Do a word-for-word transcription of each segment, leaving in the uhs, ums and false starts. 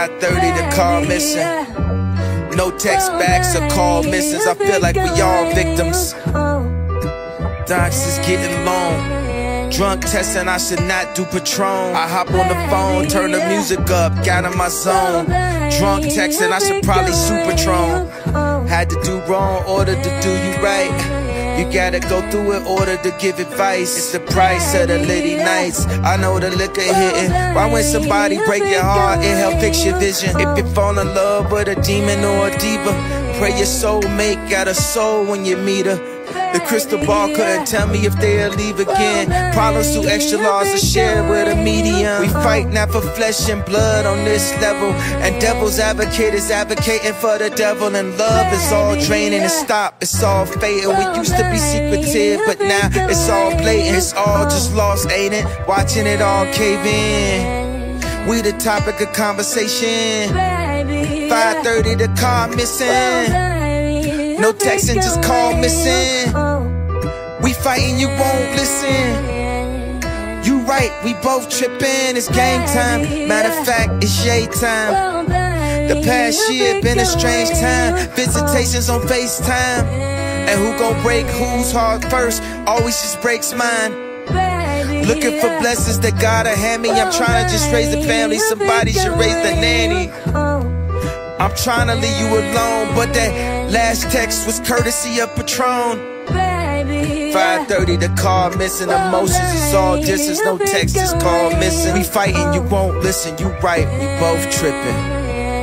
five thirty, the call missing. No text backs or call misses. I feel like we all victims. Docs is getting long. Drunk testing, I should not do Patron. I hop on the phone, turn the music up, got in my zone. Drunk texting, I should probably Supertron. Had to do wrong, order to do you right. You gotta go through it, order to give advice. It's the price of the litty nights. I know the liquor hitting. Why when somebody break your heart, it help fix your vision. If you fall in love with a demon or a diva, pray your soulmate got a soul when you meet her. The crystal ball couldn't tell me if they'll leave again. Problems too extra laws are shared with a medium. We fight not for flesh and blood on this level. And devil's advocate is advocating for the devil. And love is all draining and stop, it's all fatal. We used to be secretive, but now it's all blatant. It's all just lost, ain't it? Watching it all cave in. We the topic of conversation. five thirty, the car missing. No texting, just call missing. We fighting, you won't listen. You right, we both tripping. It's game time. Matter of fact, it's yay time. The past year been a strange time. Visitations on FaceTime. And who gon' break whose heart first? Always just breaks mine. Looking for blessings that God will hand me. I'm trying to just raise a family. Somebody should raise the nanny. I'm trying to leave you alone, but that last text was courtesy of Patron. five thirty, the call missing. Emotions is all distance, no text, just call missing. We fighting, you won't listen. You right, we both tripping.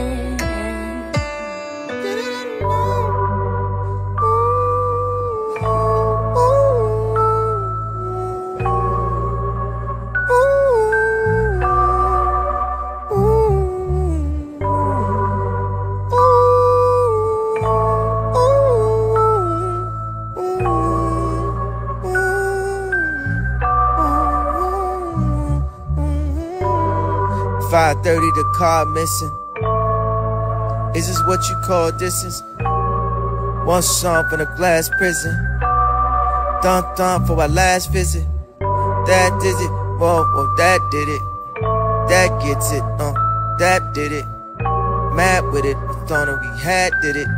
five thirty, the car missing. Is this what you call distance? One song from the glass prison. Dun dun for our last visit. That did it, whoa, whoa, that did it. That gets it, uh, that did it. Mad with it, thought we had did it.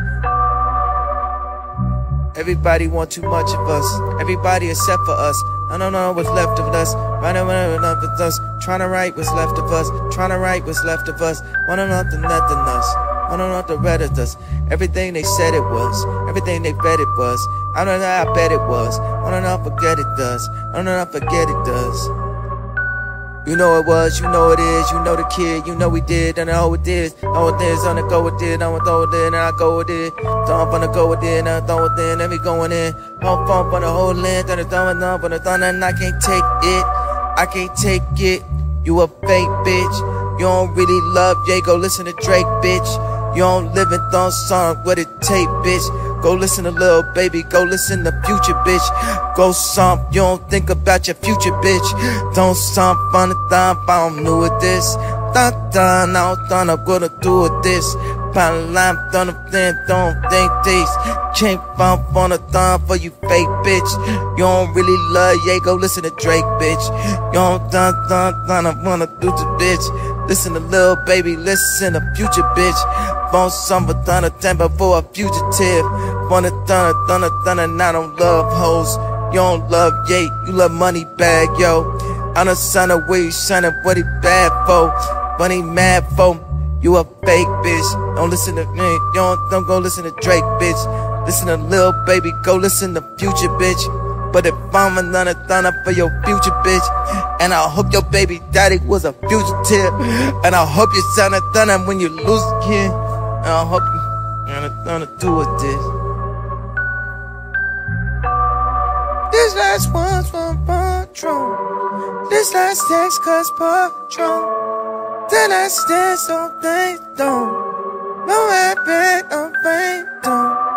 Everybody want too much of us. Everybody except for us. I don't know what's left of us. I don't know what's left of us. Tryna write what's left of us. Tryna write what's left of us. Wanna know nothing, nothing us. Wanna know the red of us. Everything they said it was. Everything they bet it was. I don't know how I bet it was. Wanna know I forget it does. I don't know I forget it does. You know it was, you know it is, you know the kid, you know we did, and I know it is, know it is, on the go with it, I'm gonna throw it in, and I go with it, throw up on the go with it, and I throw it in, and we going in, home phone for the whole length, and the thumb and thumb, and the thumb, and I can't take it, I can't take it, you a fake bitch, you don't really love Jay, go listen to Drake, bitch, you don't live in thong song with a tape, bitch. Go listen to Lil Baby, go listen to Future, bitch. Go stomp, you don't think about your future, bitch. Don't stomp on the thumb, I don't know what this. Dun dun, I don't think I'm gonna do with this. Pound line, done a thing, don't think this. Can't bump on the thumb for you fake, bitch. You don't really love, yeah, go listen to Drake, bitch. You don't dun dun dun, I wanna do to bitch. Listen to Lil Baby, listen to Future, bitch. Bone summer, thunder, temper for a fugitive. Wanna thunder, thunder, thunder, and I don't love hoes. You don't love yay, you love money bag, yo. I'm the son of where you shining, what he bad for. What he mad for, you a fake bitch. Don't listen to me, you don't, don't go listen to Drake, bitch. Listen to Lil Baby, go listen to Future, bitch. But if I'm another thunder for your future, bitch. And I hope your baby daddy was a fugitive. And I hope you sound a thunder when you lose a kid. And I hope you got nothing to do with this. This last one's from Patron. This last text cause Patron. Then I stand so they don't. No habit, no faith, don't.